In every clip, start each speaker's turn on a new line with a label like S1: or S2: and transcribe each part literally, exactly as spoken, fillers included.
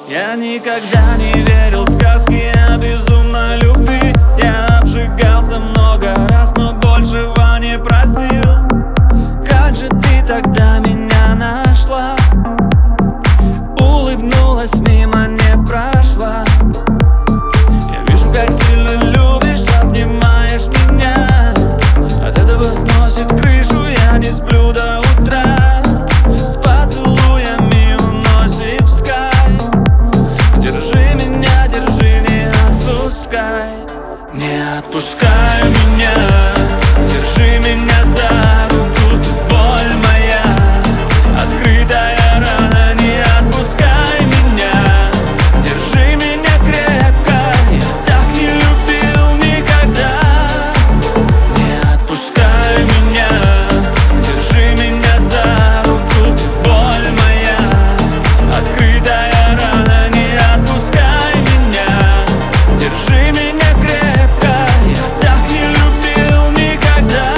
S1: Я никогда не верил в сказки о безумной любви. Я обжигался много раз, но большего не просил. Как же ты тогда меня нашла? Улыбнулась, мимо не прошла. Я вижу, как сильно любишь, обнимаешь меня. От этого сносит крышу, я не сплю до утра. С поцелуями уносит в скай. Держи меня, держи, не отпускай. Не отпускай меня, держи меня за руку, ты боль моя, открытая рана. Не отпускай меня, держи меня крепко, я так не любил никогда. Не отпускай меня, держи меня за руку, ты боль моя, открытая рана. Не отпускай меня, держи меня крепко, я так не любил никогда.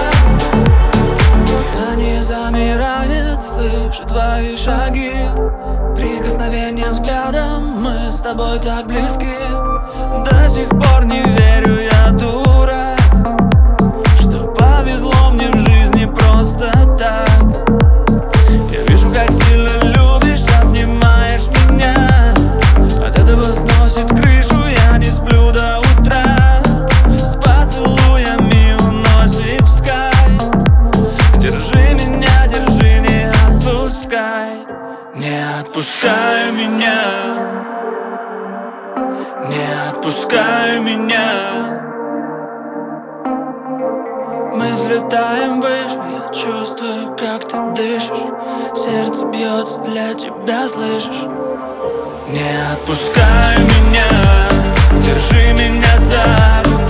S1: Дыхание замирает, слышу твои шаги, прикосновение взглядом, мы с тобой так близки. До сих пор не верю, я дурак, что повезло мне в жизни просто так. Я вижу, как сильно любишь, обнимаешь меня. От этого сносит крышу, я не сплю до утра. С поцелуями уносит в скай. Держи меня, держи, не отпускай. Не отпускай меня, не отпускай меня. Мы взлетаем выше, я чувствую, как ты дышишь. Сердце бьется для тебя, слышишь? Не отпускай меня, держи меня за руку.